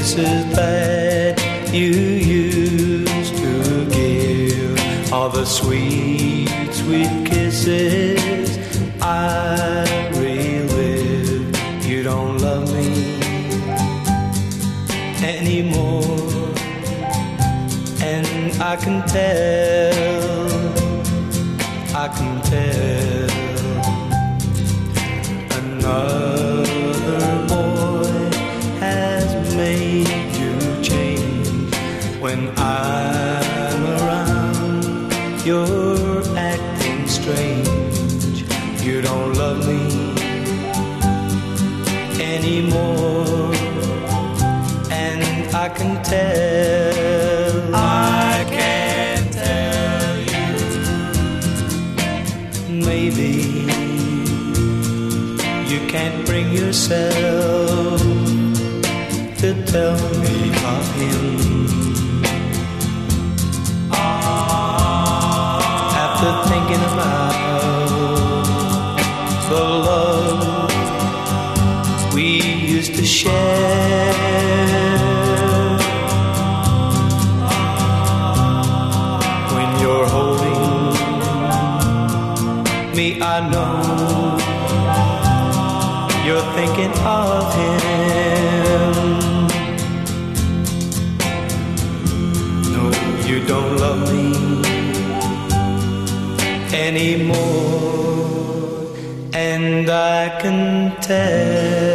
kisses that you used to give, all the sweet, sweet kisses I relive. You don't love me anymore, and I can tell, I can tell. Another boy has made you change. When I'm around, you're acting strange. You don't love me anymore, and I can tell. I can tell you. Maybe you can't bring yourself to tell me of him. After thinking about the love we used to share, when you're holding me, I know you're thinking of him. No, you don't love me anymore, and I can tell.